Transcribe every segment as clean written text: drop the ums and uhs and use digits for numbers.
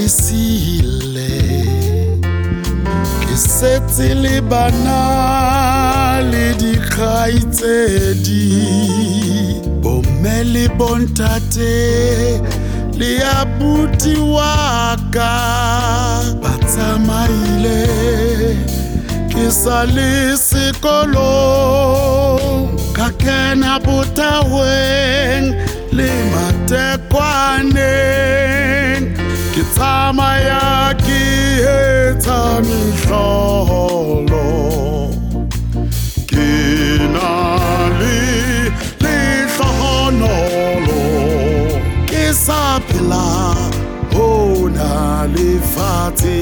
hodisile ke setse le bana le dikgaitsedi bomme le bontate le abuti wa ka ba tsamaile ke sa le sekolong ka kena botaweng le matekwaneng ke tsamaya ke etsa mehlolo ke na le lehlohonolo ke sa phela hona lefatshe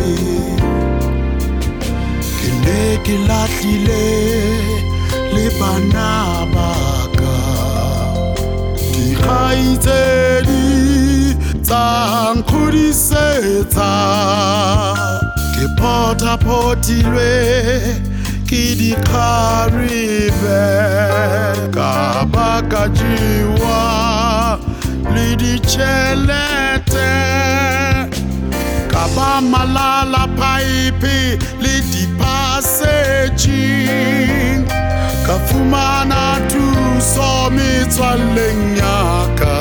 ke ne ke lahlile le bana ba ka dikgaitsedi tsa nkgodisetsa ke potapotilwe ke dikgaribe ka baka jiwa le ditšhelete ka ba malala paipe le dipasetšeng ka fumana thuso metswalleng ya ka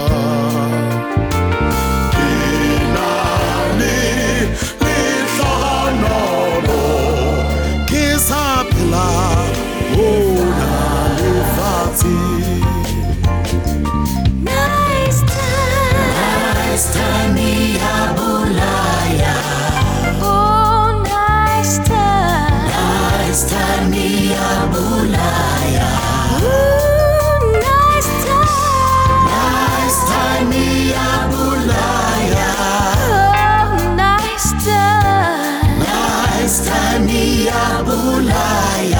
ke na le lehlohonolo ke sa phela hona lefatshe. Nice time ya bulaya. Oh, nice time. Nice time ya bulaya. Ooh, nice time. Nice time ya bulaya. Oh, nice time. Nice time ya bulaya.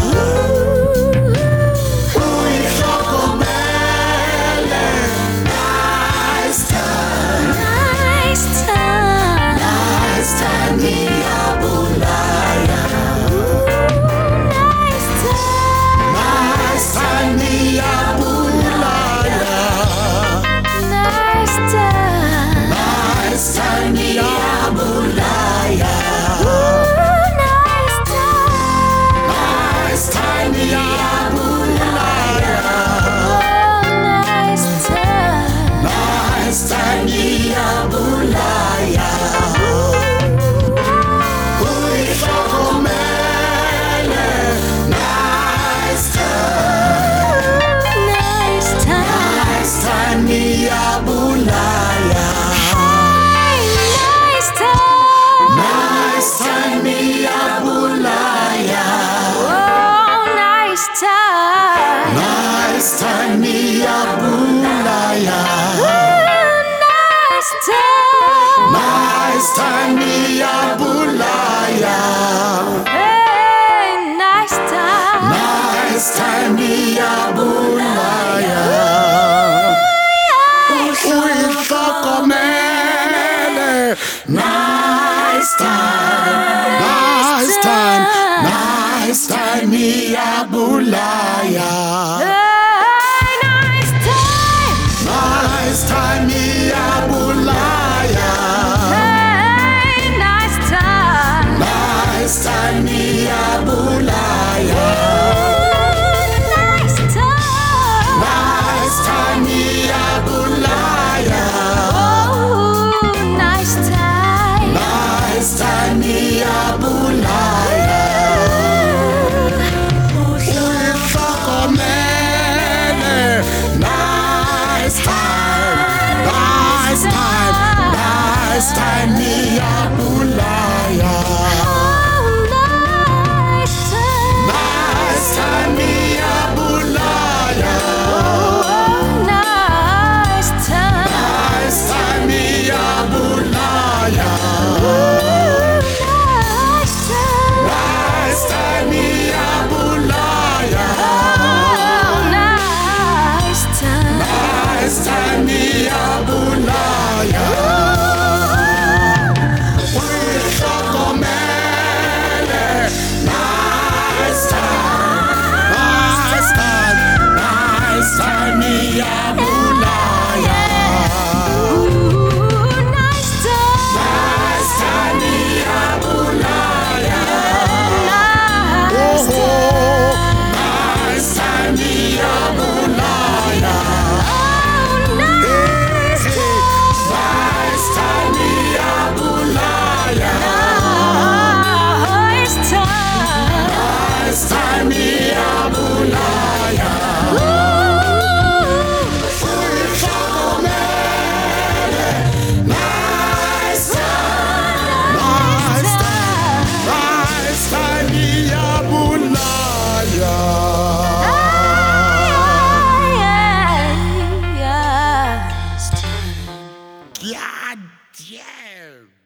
Nice time ya bulaya. Hey, nice time. Nice time ya bulaya. Uyihlokomele. Nice time. Nice time. Nice time ya bulaya. Hey, nice time. Nice time ya bulaya. Nice time ya bulaya. Nice time. Nice time ya bulaya. Oh, nice time. Nice time ya bulaya. God damn.